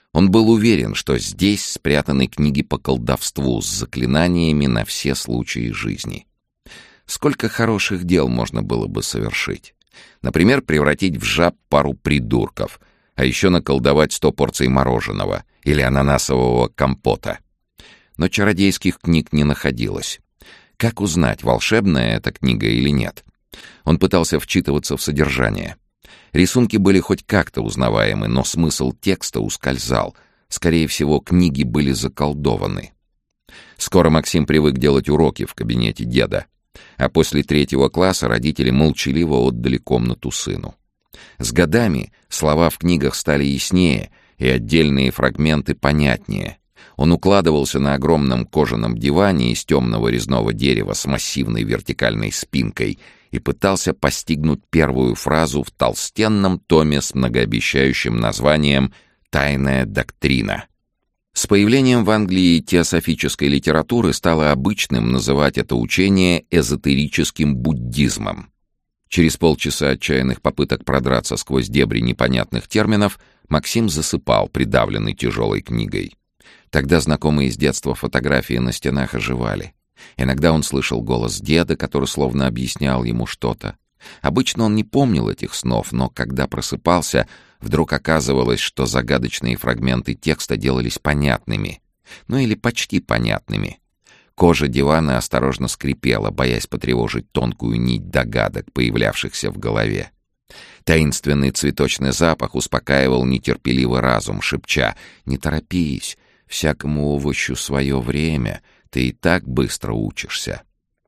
Он был уверен, что здесь спрятаны книги по колдовству с заклинаниями на все случаи жизни. Сколько хороших дел можно было бы совершить. Например, превратить в жаб пару придурков, а еще наколдовать 100 порций мороженого или ананасового компота. Но чародейских книг не находилось. Как узнать, волшебная эта книга или нет? Он пытался вчитываться в содержание. Рисунки были хоть как-то узнаваемы, но смысл текста ускользал. Скорее всего, книги были заколдованы. Скоро Максим привык делать уроки в кабинете деда. А после 3 класса родители молчаливо отдали комнату сыну. С годами слова в книгах стали яснее, и отдельные фрагменты понятнее. Он укладывался на огромном кожаном диване из темного резного дерева с массивной вертикальной спинкой и пытался постигнуть первую фразу в толстенном томе с многообещающим названием «Тайная доктрина». С появлением в Англии теософической литературы стало обычным называть это учение эзотерическим буддизмом. Через полчаса отчаянных попыток продраться сквозь дебри непонятных терминов Максим засыпал, придавленный тяжелой книгой. Тогда знакомые с детства фотографии на стенах оживали. Иногда он слышал голос деда, который словно объяснял ему что-то. Обычно он не помнил этих снов, но когда просыпался, вдруг оказывалось, что загадочные фрагменты текста делались понятными. Ну или почти понятными. Кожа дивана осторожно скрипела, боясь потревожить тонкую нить догадок, появлявшихся в голове. Таинственный цветочный запах успокаивал нетерпеливый разум, шепча: «Не торопись, всякому овощу свое время, ты и так быстро учишься».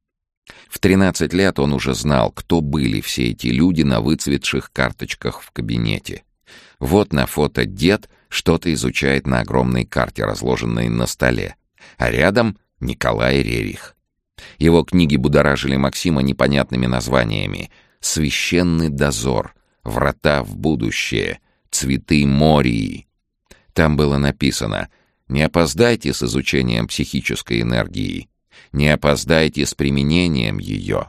В 13 лет он уже знал, кто были все эти люди на выцветших карточках в кабинете. Вот на фото дед что-то изучает на огромной карте, разложенной на столе, а рядом Николай Рерих. Его книги будоражили Максима непонятными названиями: «Священный дозор», «Врата в будущее», «Цветы Мории». Там было написано: «Не опоздайте с изучением психической энергии, не опоздайте с применением ее».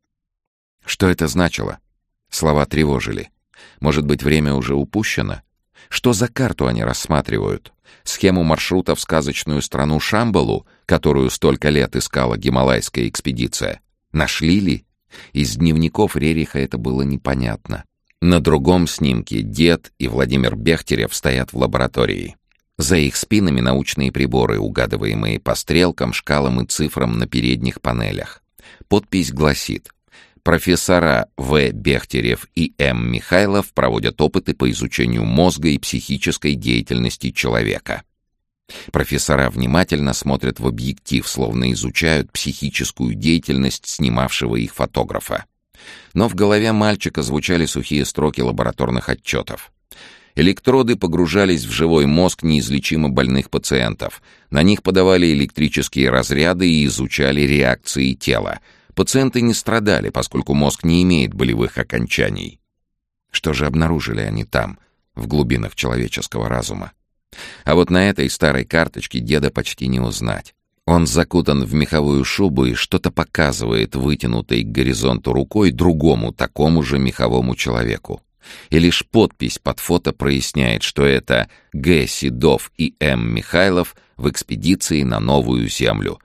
Что это значило? Слова тревожили. Может быть, время уже упущено? Что за карту они рассматривают? Схему маршрута в сказочную страну Шамбалу, которую столько лет искала гималайская экспедиция? Нашли ли? Из дневников Рериха это было непонятно. На другом снимке дед и Владимир Бехтерев стоят в лаборатории. За их спинами научные приборы, угадываемые по стрелкам, шкалам и цифрам на передних панелях. Подпись гласит: профессора В. Бехтерев и М. Михайлов проводят опыты по изучению мозга и психической деятельности человека. Профессора внимательно смотрят в объектив, словно изучают психическую деятельность снимавшего их фотографа. Но в голове мальчика звучали сухие строки лабораторных отчетов. Электроды погружались в живой мозг неизлечимо больных пациентов. На них подавали электрические разряды и изучали реакции тела. Пациенты не страдали, поскольку мозг не имеет болевых окончаний. Что же обнаружили они там, в глубинах человеческого разума? А вот на этой старой карточке деда почти не узнать. Он закутан в меховую шубу и что-то показывает вытянутой к горизонту рукой другому такому же меховому человеку. И лишь подпись под фото проясняет, что это Г. Седов и М. Михайлов в экспедиции на Новую Землю,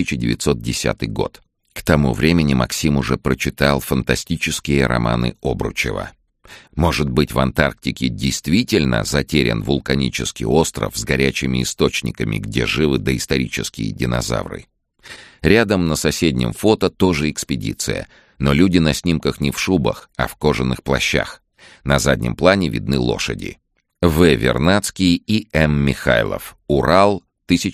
1910 год. К тому времени Максим уже прочитал фантастические романы Обручева. Может быть, в Антарктике действительно затерян вулканический остров с горячими источниками, где живы доисторические динозавры. Рядом на соседнем фото тоже экспедиция, но люди на снимках не в шубах, а в кожаных плащах. На заднем плане видны лошади. В. Вернадский и М. Михайлов. Урал,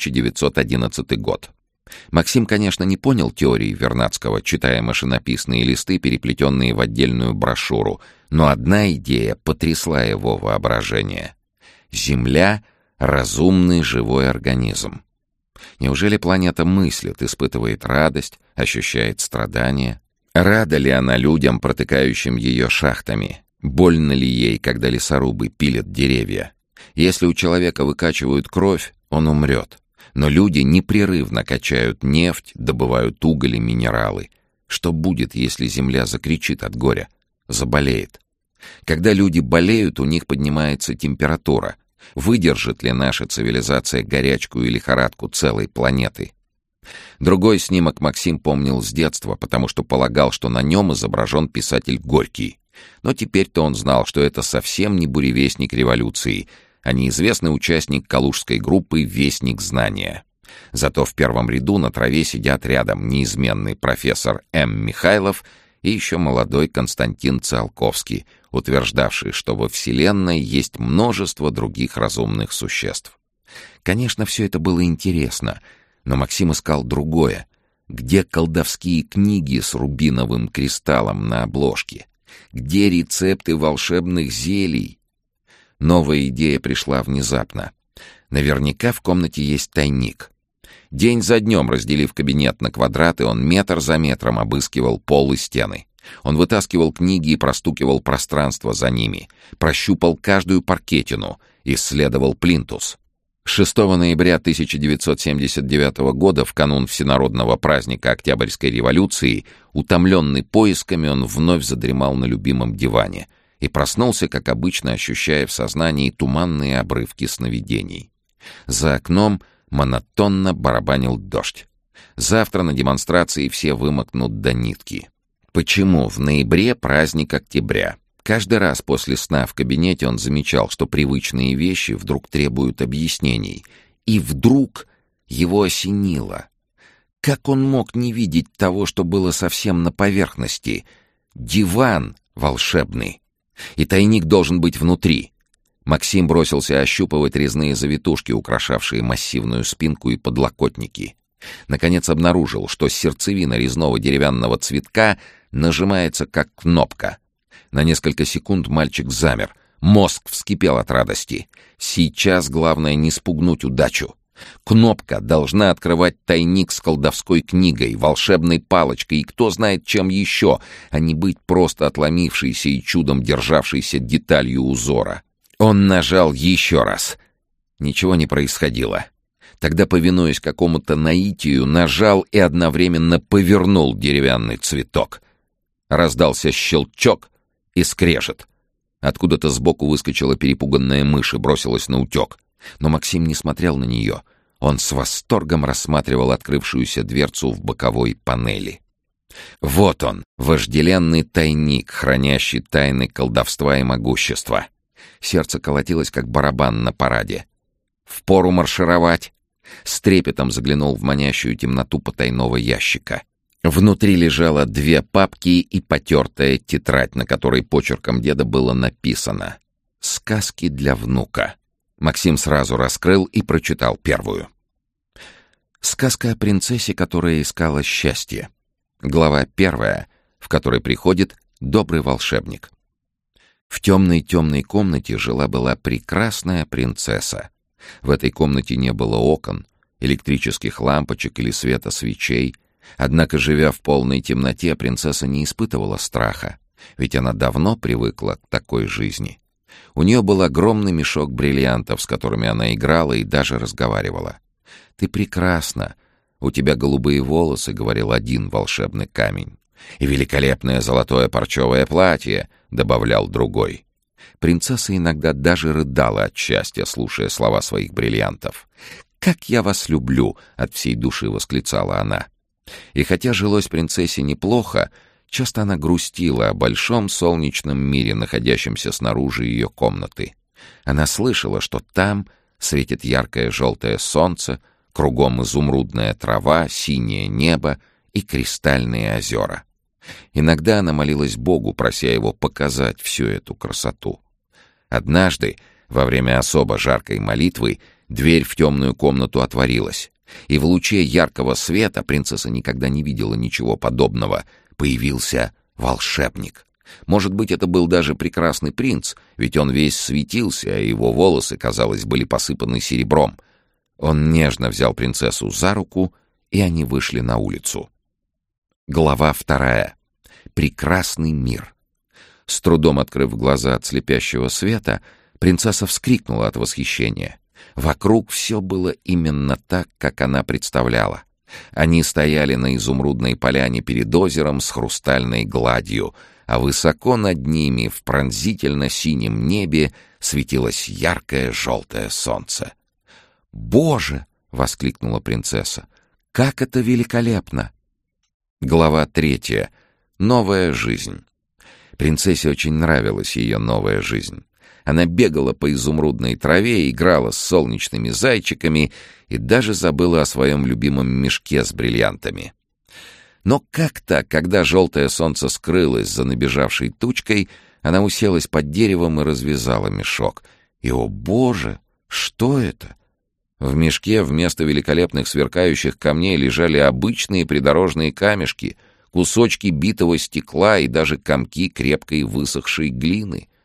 1911 год. Максим, конечно, не понял теории Вернадского, читая машинописные листы, переплетенные в отдельную брошюру, но одна идея потрясла его воображение. Земля — разумный живой организм. Неужели планета мыслит, испытывает радость, ощущает страдания? Рада ли она людям, протыкающим ее шахтами? Больно ли ей, когда лесорубы пилят деревья? Если у человека выкачивают кровь, он умрет. Но люди непрерывно качают нефть, добывают уголь и минералы. Что будет, если Земля закричит от горя, заболеет? Когда люди болеют, у них поднимается температура, Выдержит ли наша цивилизация горячку и лихорадку целой планеты? Другой снимок Максим помнил с детства, потому что полагал, что на нем изображен писатель Горький. Но теперь-то он знал, что это совсем не буревестник революции, а неизвестный участник калужской группы «Вестник знания». Зато в первом ряду на траве сидят рядом неизменный профессор М. Михайлов и еще молодой Константин Циолковский, утверждавший, что во Вселенной есть множество других разумных существ. Конечно, все это было интересно, но Максим искал другое. Где колдовские книги с рубиновым кристаллом на обложке? Где рецепты волшебных зелий? Новая идея пришла внезапно. Наверняка в комнате есть тайник. День за днем, разделив кабинет на квадраты, он метр за метром обыскивал пол и стены. Он вытаскивал книги и простукивал пространство за ними, прощупал каждую паркетину, исследовал плинтус. 6 ноября 1979 года, в канун всенародного праздника Октябрьской революции, утомленный поисками, он вновь задремал на любимом диване и проснулся, как обычно, ощущая в сознании туманные обрывки сновидений. За окном монотонно барабанил дождь. Завтра на демонстрации все вымокнут до нитки. Почему в ноябре праздник октября? Каждый раз после сна в кабинете он замечал, что привычные вещи вдруг требуют объяснений. И вдруг его осенило. Как он мог не видеть того, что было совсем на поверхности? Диван волшебный. И тайник должен быть внутри. Максим бросился ощупывать резные завитушки, украшавшие массивную спинку и подлокотники. Наконец обнаружил, что сердцевина резного деревянного цветка нажимается как кнопка. На несколько секунд мальчик замер. Мозг вскипел от радости. Сейчас главное не спугнуть удачу. Кнопка должна открывать тайник с колдовской книгой, волшебной палочкой и кто знает чем еще, а не быть просто отломившейся и чудом державшейся деталью узора. Он нажал еще раз. Ничего не происходило. Тогда, повинуясь какому-то наитию, нажал и одновременно повернул деревянный цветок. Раздался щелчок и скрежет. Откуда-то сбоку выскочила перепуганная мышь и бросилась на утек. Но Максим не смотрел на нее. Он с восторгом рассматривал открывшуюся дверцу в боковой панели. Вот он, вожделенный тайник, хранящий тайны колдовства и могущества. Сердце колотилось, как барабан на параде. Впору маршировать. С трепетом заглянул в манящую темноту потайного ящика. Внутри лежало 2 папки и потертая тетрадь, на которой почерком деда было написано «Сказки для внука». Максим сразу раскрыл и прочитал первую. Сказка о принцессе, которая искала счастье. Глава 1, в которой приходит добрый волшебник. В темной-темной комнате жила-была прекрасная принцесса. В этой комнате не было окон, электрических лампочек или света свечей. Однако, живя в полной темноте, принцесса не испытывала страха, ведь она давно привыкла к такой жизни. У нее был огромный мешок бриллиантов, с которыми она играла и даже разговаривала. «Ты прекрасна, у тебя голубые волосы», — говорил один волшебный камень. «И великолепное золотое парчевое платье», — добавлял другой. Принцесса иногда даже рыдала от счастья, слушая слова своих бриллиантов. «Как я вас люблю!» — от всей души восклицала она. И хотя жилось принцессе неплохо, часто она грустила о большом солнечном мире, находящемся снаружи ее комнаты. Она слышала, что там светит яркое желтое солнце, кругом изумрудная трава, синее небо и кристальные озера. Иногда она молилась Богу, прося его показать всю эту красоту. Однажды, во время особо жаркой молитвы, дверь в темную комнату отворилась, и в луче яркого света, принцесса никогда не видела ничего подобного, появился волшебник. Может быть, это был даже прекрасный принц, ведь он весь светился, а его волосы, казалось, были посыпаны серебром. Он нежно взял принцессу за руку, и они вышли на улицу. Глава 2. Прекрасный мир. С трудом открыв глаза от слепящего света, принцесса вскрикнула от восхищения. Вокруг все было именно так, как она представляла. Они стояли на изумрудной поляне перед озером с хрустальной гладью, а высоко над ними, в пронзительно-синем небе, светилось яркое желтое солнце. «Боже!» — воскликнула принцесса. «Как это великолепно!» Глава 3. Новая жизнь. Принцессе очень нравилась ее новая жизнь. Она бегала по изумрудной траве, играла с солнечными зайчиками и даже забыла о своем любимом мешке с бриллиантами. Но как-то, когда желтое солнце скрылось за набежавшей тучкой, она уселась под деревом и развязала мешок. И, о боже, что это? В мешке вместо великолепных сверкающих камней лежали обычные придорожные камешки, кусочки битого стекла и даже комки крепкой высохшей глины.